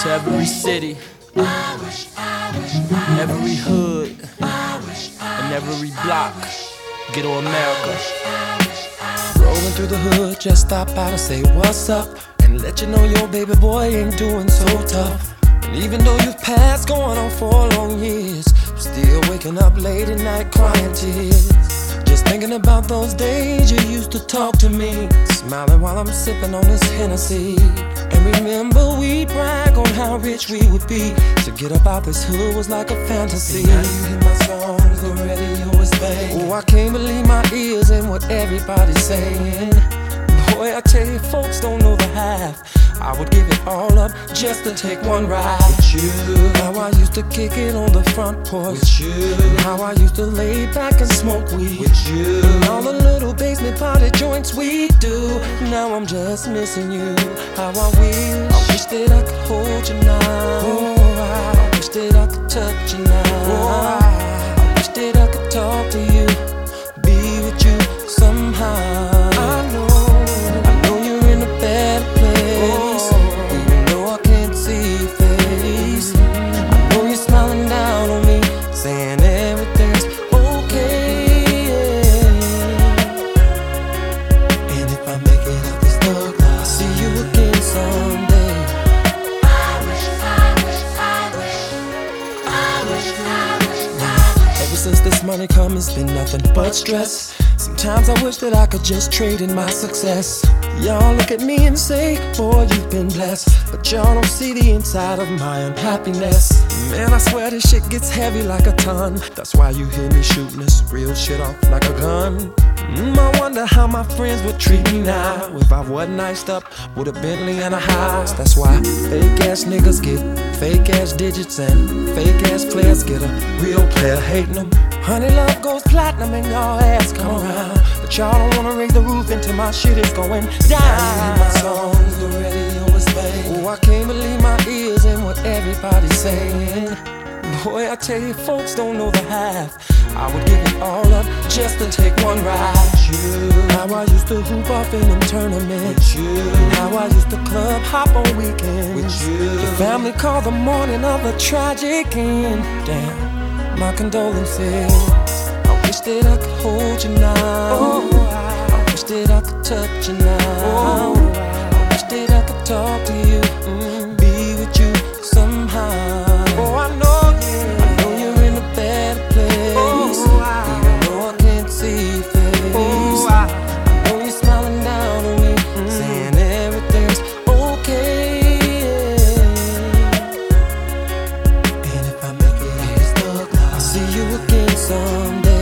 To every city, every hood, and every block, Ghetto America. Rolling through the hood, just stop by to say what's up and let you know your baby boy ain't doing so tough. And even though you've passed going on 4 long years, I'm still waking up late at night crying tears, just thinking about those days you used to talk to me, smiling while I'm sipping on this Hennessy. And remember we'd brag on how rich we would be. To get up out this hood was like a fantasy. Now you hear my songs, the radio is banging. Oh, I can't believe my ears and what everybody's saying. Boy, I tell you, folks don't know the half. I would give it all up just to take one ride with you. How I used to kick it on the front porch with you. And how I used to lay back and smoke weed with you. And all the little basement party joints we do. Now I'm just missing you. How I wish that I could hold you now. Oh, I wish that I could touch you now. Oh, I wish that I could talk to you, be with you somehow. I know you're in a bad place. Even though I can't see your face, I know you're smiling down on me, saying everything's okay. And if I make it out this thug life, I'll see you again someday. Ever since this money come, it's been nothing but stress. Sometimes I wish that I could just trade in my success. Y'all look at me and say, boy, you've been blessed, but y'all don't see the inside of my unhappiness. Man, I swear this shit gets heavy like a ton. That's why you hear me shooting this real shit off like a gun. I wonder how my friends would treat me now if I wasn't iced up with a Bentley and a house. That's why fake ass niggas get fake ass digits and fake ass players get a real player hating them. Honey love goes platinum and y'all ass come around, but y'all don't wanna raise the roof until my shit is going down. My songs, the radio is banging. Oh, I can't believe my ears and what everybody's saying. Boy, I tell you, folks don't know the half. I would give it all up just to take one ride with you. How I used to hoop off in them tournaments with you. And how I used to club hop on weekends with you. The family called the morning of a tragic end. Damn, my condolences. I wish that I could hold you now. Oh, I wish that I could touch you now. Oh, I wish that I could talk to you, be with you somehow. Oh, I know you're in a bad place. Even though I can't see your face, I know you're smiling down on me, saying everything's okay. And if I make it out this thug life, I'll see you again someday.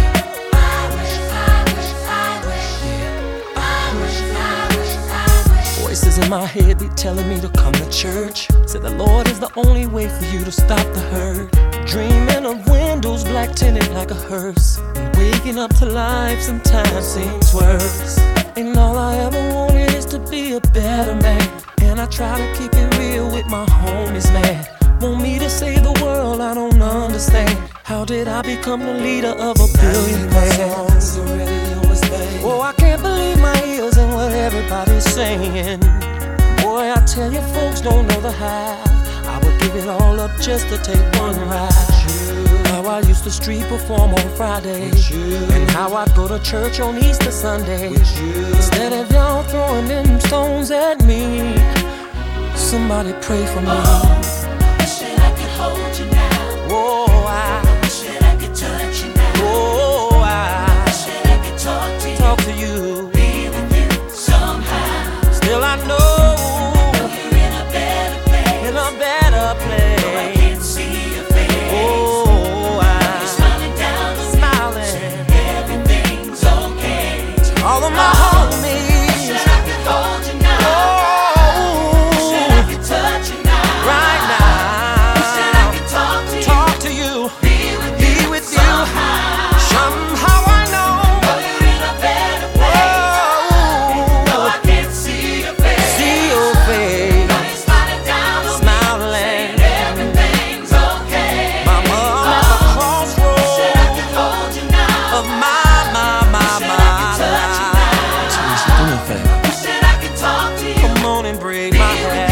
Voices in my head be telling me to come to church. Said the Lord is the only way for you to stop the hurt. Dreaming of windows black tinted like a hearse, and waking up to life sometimes seems worse. And all I ever wanted is to be a better man, and I try to keep it real with my homies, man. Want me to save the world, I don't understand. How did I become the leader of a billion man? Oh, I can't believe my ears and what everybody's saying. Boy, I tell you, folks don't know the half. I would give it all up just to take one ride. How I used to street perform on Friday, and how I'd go to church on Easter Sunday. Instead of y'all throwing them stones at me, somebody pray for me. I wish that I could hold you now. Oh, I wish that I could touch you now. Oh, I wish that I could talk to you, be with you somehow. Still I know you're in a better place. In a better place. Though I can't see your face. Oh, you're smiling down on me, saying everything's okay. To all of my homies, wish that I could hold you now. Oh, wish that I could touch you now. right now. Wish that I could talk to you, be with you somehow. Somehow I know you're in a better place. Though I can't see your face. See your face. Now you're smiling down on Smiling. me, saying everything's okay. My mom at the crossroads wish that I could hold you now. of my Wish that I could touch you now. life. Wish that I could talk to you. Come on and break my heart.